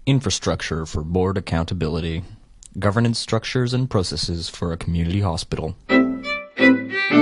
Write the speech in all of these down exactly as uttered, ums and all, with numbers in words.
Infrastructure for board accountability. Governance structures and processes for a community hospital. You're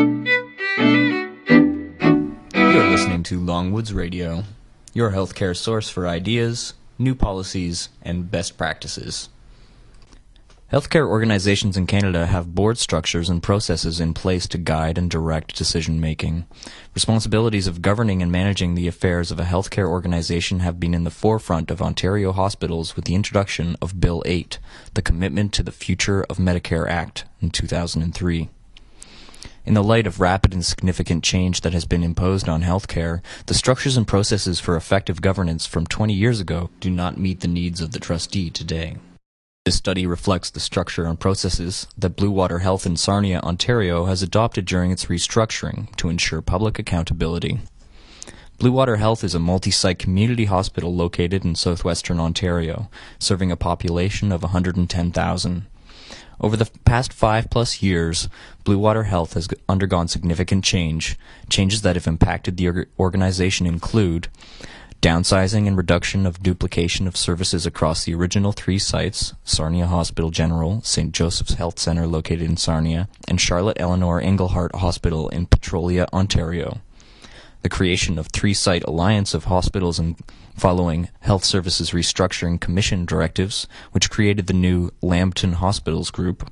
listening to Longwoods Radio, your healthcare source for ideas, new policies, and best practices. Healthcare organizations in Canada have board structures and processes in place to guide and direct decision-making. Responsibilities of governing and managing the affairs of a healthcare organization have been in the forefront of Ontario hospitals with the introduction of Bill eight, the Commitment to the Future of Medicare Act, in two thousand three. In the light of rapid and significant change that has been imposed on healthcare, the structures and processes for effective governance from twenty years ago do not meet the needs of the trustee today. This study reflects the structure and processes that Blue Water Health in Sarnia, Ontario has adopted during its restructuring to ensure public accountability. Blue Water Health is a multi-site community hospital located in southwestern Ontario, serving a population of one hundred ten thousand. Over the past five-plus years, Blue Water Health has undergone significant change. Changes that have impacted the organization include downsizing and reduction of duplication of services across the original three sites, Sarnia Hospital General, Saint Joseph's Health Centre located in Sarnia, and Charlotte Eleanor Engelhart Hospital in Petrolia, Ontario. The creation of three-site alliance of hospitals and following Health Services Restructuring Commission directives, which created the new Lambton Hospitals Group.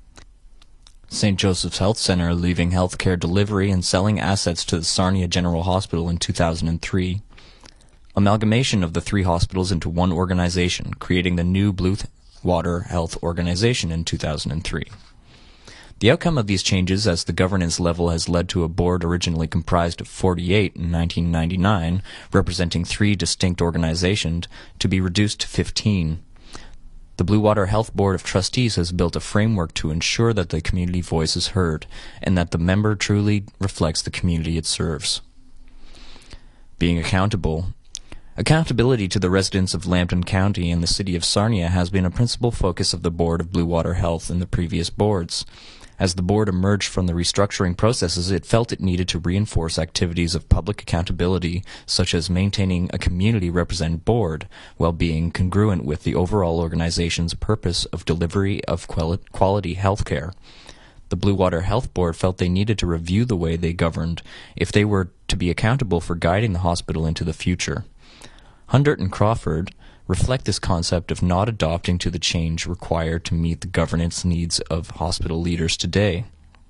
Saint Joseph's Health Centre leaving healthcare delivery and selling assets to the Sarnia General Hospital in two thousand three. Amalgamation of the three hospitals into one organization, creating the new Blue Water Health Organization in two thousand three. The outcome of these changes as the governance level has led to a board originally comprised of forty-eight in nineteen ninety-nine, representing three distinct organizations, to be reduced to fifteen. The Blue Water Health Board of Trustees has built a framework to ensure that the community voice is heard and that the member truly reflects the community it serves. Being accountable. Accountability to the residents of Lambton County and the City of Sarnia has been a principal focus of the Board of Blue Water Health in the previous boards. As the board emerged from the restructuring processes, it felt it needed to reinforce activities of public accountability, such as maintaining a community-represented board, while being congruent with the overall organization's purpose of delivery of quality health care. The Blue Water Health Board felt they needed to review the way they governed if they were to be accountable for guiding the hospital into the future. Hundert and Crawford reflect this concept of not adopting to the change required to meet the governance needs of hospital leaders today.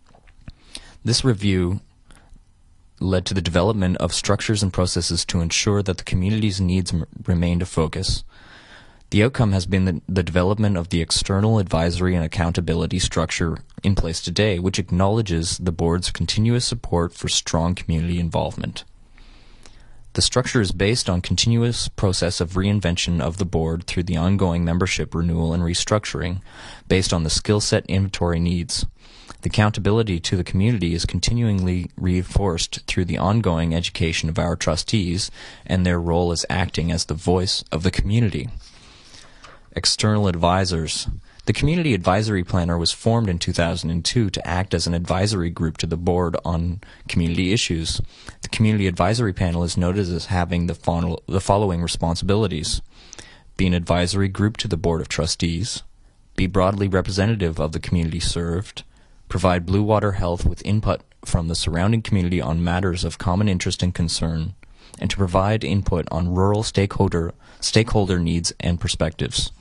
This review led to the development of structures and processes to ensure that the community's needs m- remained a focus. The outcome has been the, the development of the external advisory and accountability structure in place today, which acknowledges the board's continuous support for strong community involvement. The structure is based on continuous process of reinvention of the board through the ongoing membership renewal and restructuring, based on the skill set inventory needs. The accountability to the community is continually reinforced through the ongoing education of our trustees and their role as acting as the voice of the community. External advisors. The Community Advisory Planner was formed in two thousand two to act as an advisory group to the board on community issues. The Community Advisory Panel is noted as having the, fo- the following responsibilities: be an advisory group to the Board of Trustees, be broadly representative of the community served, provide Blue Water Health with input from the surrounding community on matters of common interest and concern, and to provide input on rural stakeholder, stakeholder needs and perspectives.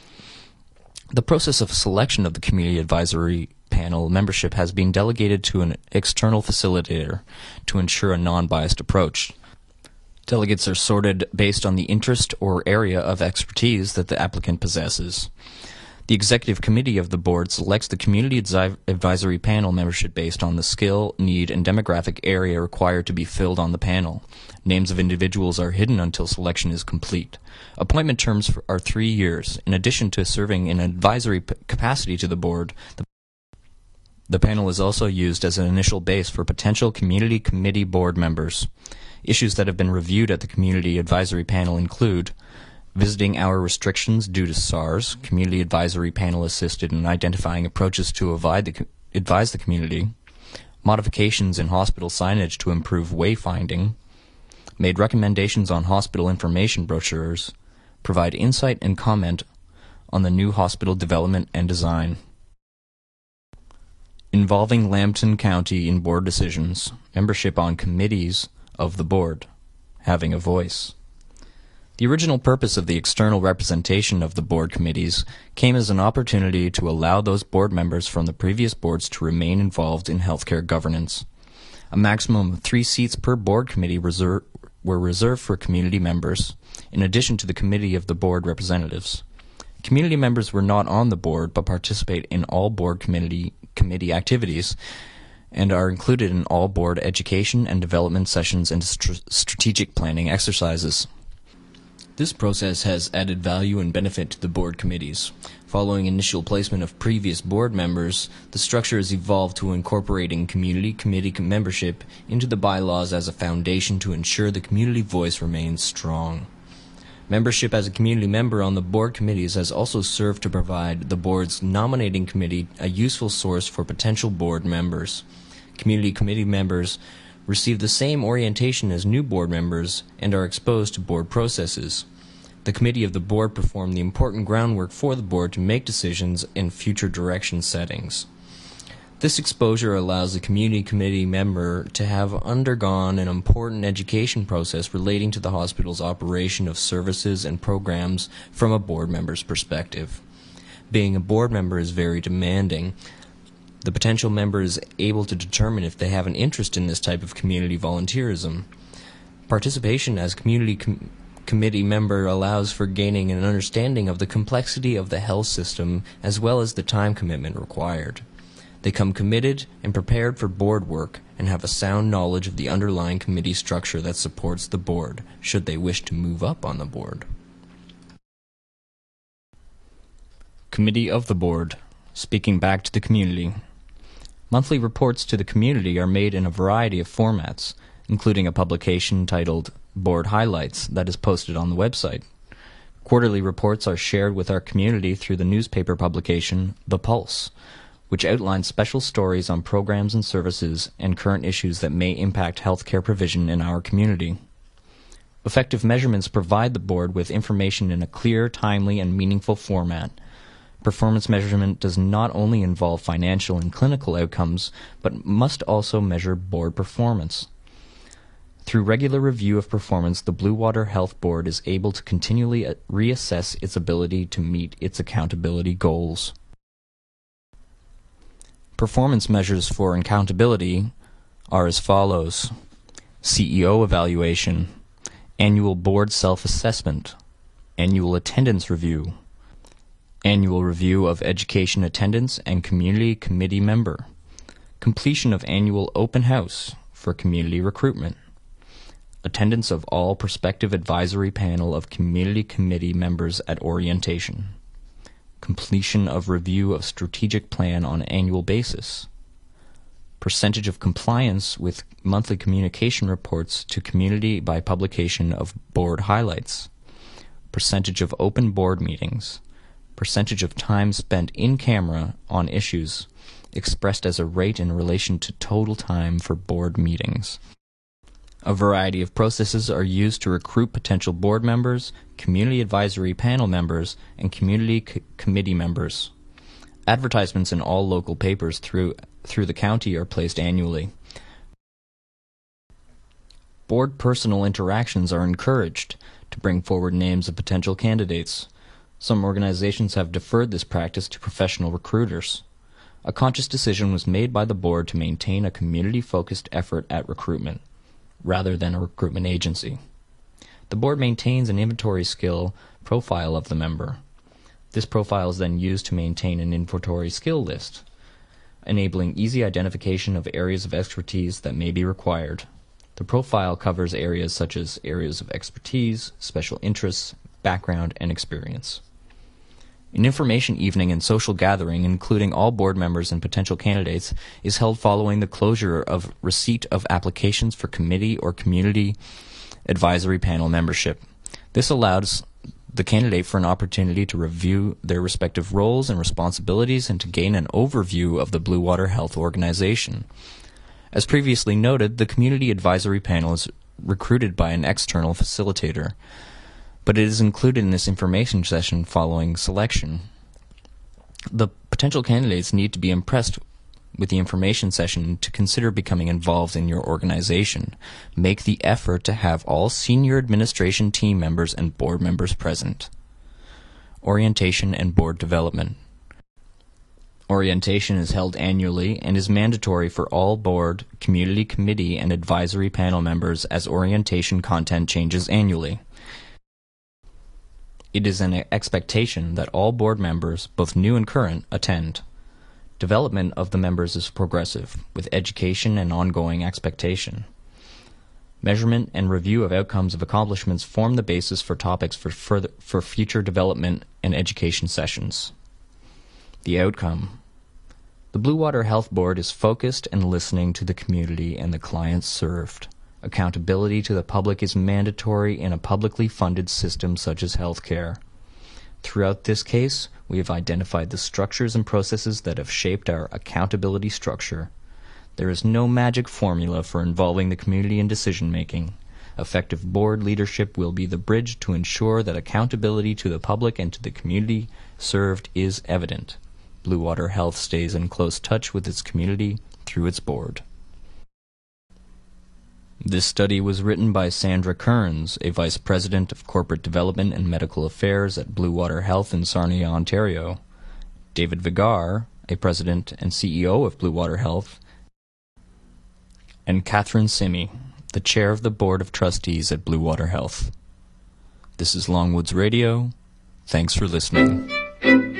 The process of selection of the Community Advisory Panel membership has been delegated to an external facilitator to ensure a non-biased approach. Delegates are sorted based on the interest or area of expertise that the applicant possesses. The Executive Committee of the Board selects the Community Advisory Panel membership based on the skill, need, and demographic area required to be filled on the panel. Names of individuals are hidden until selection is complete. Appointment terms are three years. In addition to serving in an advisory p- capacity to the board, the, the panel is also used as an initial base for potential community committee board members. Issues that have been reviewed at the Community Advisory Panel include visiting hour restrictions due to SARS. Community Advisory Panel assisted in identifying approaches to the, advise the community, modifications in hospital signage to improve wayfinding, made recommendations on hospital information brochures, provide insight and comment on the new hospital development and design. Involving Lambton County in board decisions, membership on committees of the board, having a voice. The original purpose of the external representation of the board committees came as an opportunity to allow those board members from the previous boards to remain involved in healthcare governance. A maximum of three seats per board committee reser- were reserved for community members, in addition to the committee of the board representatives. Community members were not on the board but participate in all board committee, committee activities and are included in all board education and development sessions and st- strategic planning exercises. This process has added value and benefit to the board committees. Following initial placement of previous board members, the structure has evolved to incorporating community committee membership into the bylaws as a foundation to ensure the community voice remains strong. Membership as a community member on the board committees has also served to provide the board's nominating committee a useful source for potential board members. Community committee members receive the same orientation as new board members and are exposed to board processes. The committee of the board perform the important groundwork for the board to make decisions in future direction settings. This exposure allows the community committee member to have undergone an important education process relating to the hospital's operation of services and programs from a board member's perspective. Being a board member is very demanding. The potential member is able to determine if they have an interest in this type of community volunteerism. Participation as community com- committee member allows for gaining an understanding of the complexity of the health system as well as the time commitment required. They come committed and prepared for board work and have a sound knowledge of the underlying committee structure that supports the board, should they wish to move up on the board. Committee of the Board. Speaking back to the community. Monthly reports to the community are made in a variety of formats, including a publication titled Board Highlights that is posted on the website. Quarterly reports are shared with our community through the newspaper publication The Pulse, which outlines special stories on programs and services and current issues that may impact healthcare provision in our community. Effective measurements provide the board with information in a clear, timely, and meaningful format. Performance measurement does not only involve financial and clinical outcomes, but must also measure board performance. Through regular review of performance, the Blue Water Health Board is able to continually reassess its ability to meet its accountability goals. Performance measures for accountability are as follows: C E O evaluation, annual board self-assessment, annual attendance review, annual review of education attendance and community committee member, completion of annual open house for community recruitment, attendance of all prospective advisory panel of community committee members at orientation, completion of review of strategic plan on annual basis, percentage of compliance with monthly communication reports to community by publication of board highlights, percentage of open board meetings, percentage of time spent in camera on issues expressed as a rate in relation to total time for board meetings. A variety of processes are used to recruit potential board members, community advisory panel members, and community c- committee members. Advertisements in all local papers through, through the county are placed annually. Board personal interactions are encouraged to bring forward names of potential candidates. Some organizations have deferred this practice to professional recruiters. A conscious decision was made by the board to maintain a community-focused effort at recruitment, rather than a recruitment agency. The board maintains an inventory skill profile of the member. This profile is then used to maintain an inventory skill list, enabling easy identification of areas of expertise that may be required. The profile covers areas such as areas of expertise, special interests, background, and experience. An information evening and social gathering, including all board members and potential candidates, is held following the closure of receipt of applications for committee or community advisory panel membership. This allows the candidate for an opportunity to review their respective roles and responsibilities and to gain an overview of the Blue Water Health organization. As previously noted, the community advisory panel is recruited by an external facilitator. but it is included in this information session following selection. The potential candidates need to be impressed with the information session to consider becoming involved in your organization. Make the effort to have all senior administration team members and board members present. Orientation and board development. Orientation is held annually and is mandatory for all board, community committee, and advisory panel members as orientation content changes annually. It is an expectation that all board members, both new and current, attend. Development of the members is progressive, with education and ongoing expectation. Measurement and review of outcomes of accomplishments form the basis for topics for further for future development and education sessions. The outcome. The Blue Water Health Board is focused and listening to the community and the clients served. Accountability to the public is mandatory in a publicly funded system such as healthcare. Throughout this case, we have identified the structures and processes that have shaped our accountability structure. There is no magic formula for involving the community in decision-making. Effective board leadership will be the bridge to ensure that accountability to the public and to the community served is evident. Blue Water Health stays in close touch with its community through its board. This study was written by Sandra Kearns, a Vice President of Corporate Development and Medical Affairs at Blue Water Health in Sarnia, Ontario, David Vigar, a President and C E O of Blue Water Health, and Catherine Simi, the Chair of the Board of Trustees at Blue Water Health. This is Longwoods Radio. Thanks for listening.